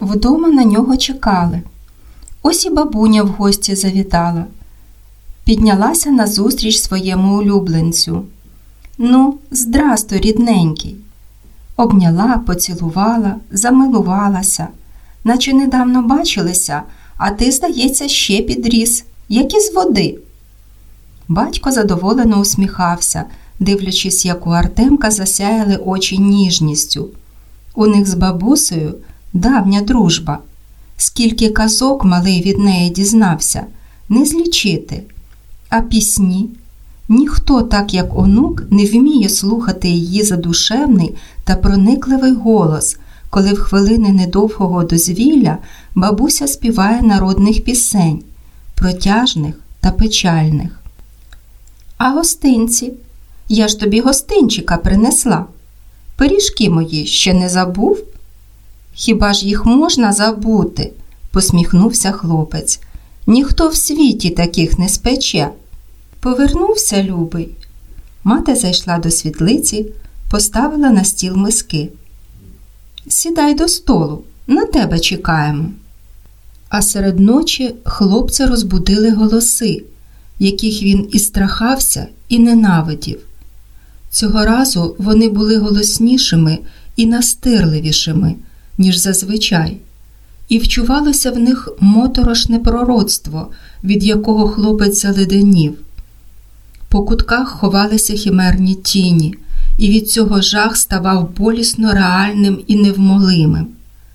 Вдома на нього чекали. Ось і бабуня в гості завітала. Піднялася назустріч своєму улюбленцю. «Ну, здрастуй, рідненький!» Обняла, поцілувала, замилувалася. «Наче недавно бачилися, а ти, здається, ще підріс, як із води!» Батько задоволено усміхався, дивлячись, як у Артемка засяяли очі ніжністю. У них з бабусею давня дружба. Скільки казок малий від неї дізнався, не злічити. А пісні? Ніхто так, як онук, не вміє слухати її задушевний та проникливий голос, коли в хвилини недовгого дозвілля бабуся співає народних пісень, протяжних та печальних. «А гостинці? Я ж тобі гостинчика принесла. Пиріжки мої ще не забув?» «Хіба ж їх можна забути?» – посміхнувся хлопець. «Ніхто в світі таких не спече». Повернувся любий. Мати зайшла до світлиці, поставила на стіл миски. «Сідай до столу, на тебе чекаємо». А серед ночі хлопця розбудили голоси, яких він і страхався, і ненавидів. Цього разу вони були голоснішими і настирливішими, ніж зазвичай, і вчувалося в них моторошне пророцтво, від якого хлопець заледенів. По кутках ховалися химерні тіні, і від цього жах ставав болісно реальним і невмолимим.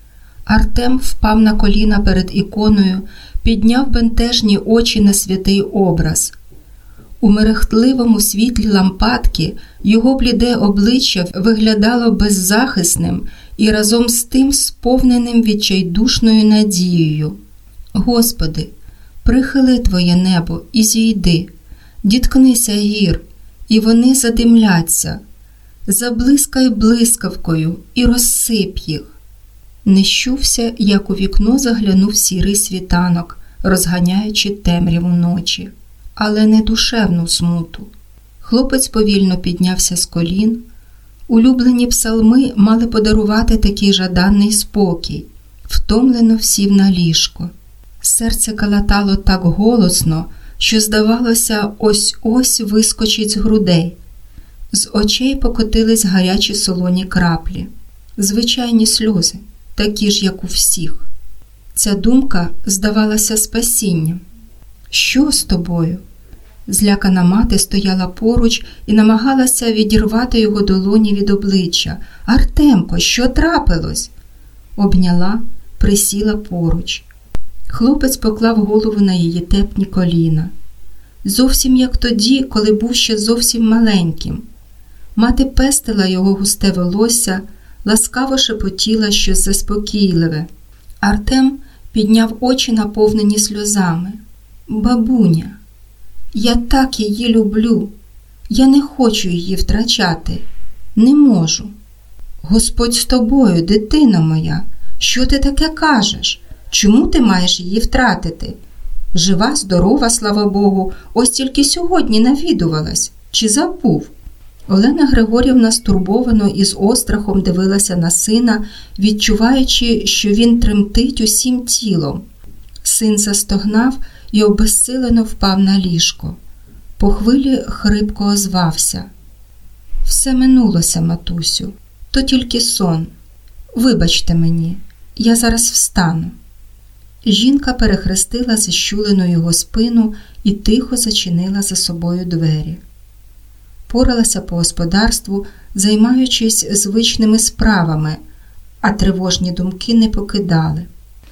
Артем впав на коліна перед іконою, підняв бентежні очі на святий образ. У мерехтливому світлі лампадки його бліде обличчя виглядало беззахисним і разом з тим сповненим відчайдушною надією. «Господи, прихили Твоє небо і зійди, діткнися гір, і вони задимляться, заблискай блискавкою і розсип їх». Не щувся, як у вікно заглянув сірий світанок, розганяючи темряву ночі, але не душевну смуту. Хлопець повільно піднявся з колін. Улюблені псалми мали подарувати такий жаданий спокій. Втомлено сів на ліжко. Серце калатало так голосно, що, здавалося, ось-ось вискочить з грудей. З очей покотились гарячі солоні краплі. Звичайні сльози, такі ж, як у всіх. Ця думка здавалася спасінням. «Що з тобою?» Злякана мати стояла поруч і намагалася відірвати його долоні від обличчя. «Артемко, що трапилось?» Обняла, присіла поруч. Хлопець поклав голову на її тепні коліна. Зовсім як тоді, коли був ще зовсім маленьким. Мати пестила його густе волосся, ласкаво шепотіла щось заспокійливе. Артем підняв очі, наповнені сльозами. «Бабуня, я так її люблю. Я не хочу її втрачати. Не можу». «Господь з тобою, дитино моя. Що ти таке кажеш? Чому ти маєш її втратити? Жива, здорова, слава Богу, ось тільки сьогодні навідувалась. Чи забув?» Олена Григорівна стурбовано і з острахом дивилася на сина, відчуваючи, що він тремтить усім тілом. Син застогнав і обезсилено впав на ліжко. По хвилі хрипко озвався. «Все минулося, матусю. То тільки сон. Вибачте мені, я зараз встану». Жінка перехрестила зіщулену його спину і тихо зачинила за собою двері. Поралася по господарству, займаючись звичними справами, а тривожні думки не покидали.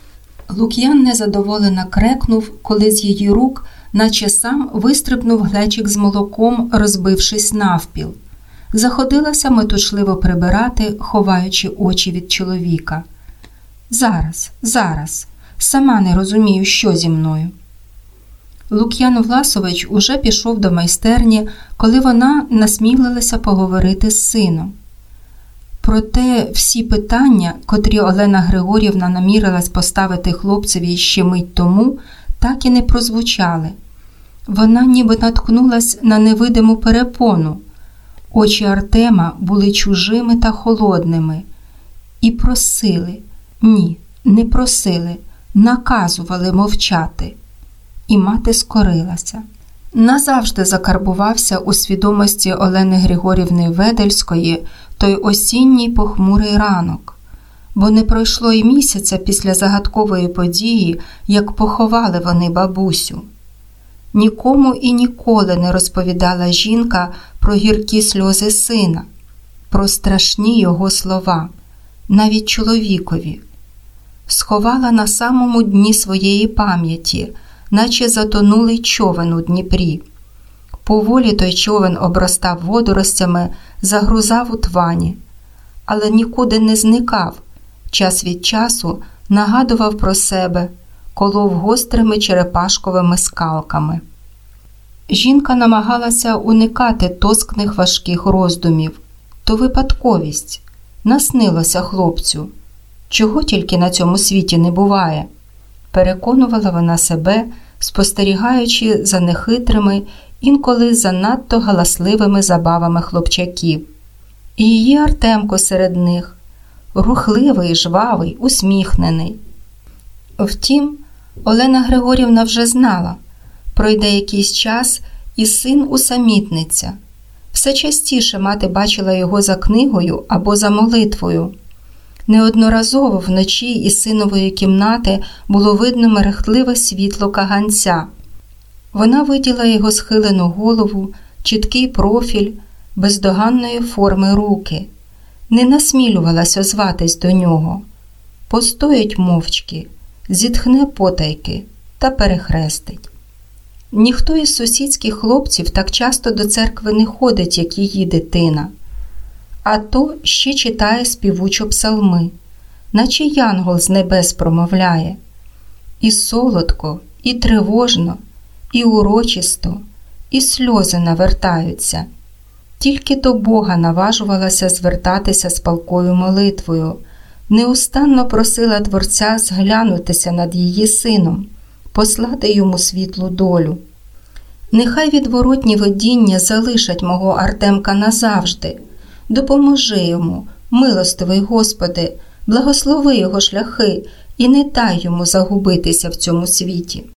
Лук'ян незадоволено крекнув, коли з її рук, наче сам, вистрибнув глечик з молоком, розбившись навпіл. Заходилася метушливо прибирати, ховаючи очі від чоловіка. Зараз, сама не розумію, що зі мною». Лук'ян Власович уже пішов до майстерні, коли вона насмілилася поговорити з сином. Проте всі питання, котрі Олена Григорівна намірилась поставити хлопцеві ще мить тому, так і не прозвучали. Вона ніби наткнулась на невидиму перепону. Очі Артема були чужими та холодними і просили: «Ні, Не просили, наказували мовчати. І мати скорилася. Назавжди закарбувався у свідомості Олени Григорівни Ведельської той осінній похмурий ранок, бо не пройшло й місяця після загадкової події, як поховали вони бабусю. Нікому і ніколи не розповідала жінка про гіркі сльози сина, про страшні його слова, навіть чоловікові. Сховала на самому дні своєї пам'яті, наче затонулий човен у Дніпрі. Поволі той човен обростав водоростями, загрузав у твані, але нікуди не зникав, час від часу нагадував про себе, колов гострими черепашковими скалками. Жінка намагалася уникати тоскних важких роздумів. То випадковість, наснилося хлопцю. Чого тільки на цьому світі не буває, переконувала вона себе, спостерігаючи за нехитрими, інколи занадто галасливими забавами хлопчаків. І її Артемко серед них, рухливий, жвавий, усміхнений. Втім, Олена Григорівна вже знала, пройде якийсь час і син усамітниться. Все частіше мати бачила його за книгою або за молитвою. Неодноразово вночі із синової кімнати було видно мерехтливе світло каганця. Вона виділа його схилену голову, чіткий профіль, бездоганної форми руки. Не насмілювалась озватись до нього. Постоїть мовчки, зітхне потайки та перехрестить. Ніхто із сусідських хлопців так часто до церкви не ходить, як її дитина. А то ще читає співучо псалми, наче янгол з небес промовляє. І солодко, і тривожно, і урочисто, і сльози навертаються. Тільки до Бога наважувалася звертатися з палкою молитвою, неустанно просила Творця зглянутися над її сином, послати йому світлу долю. Нехай відворотні видіння залишать мого Артемка назавжди. Допоможи йому, милостивий Господи, благослови його шляхи і не дай йому загубитися в цьому світі.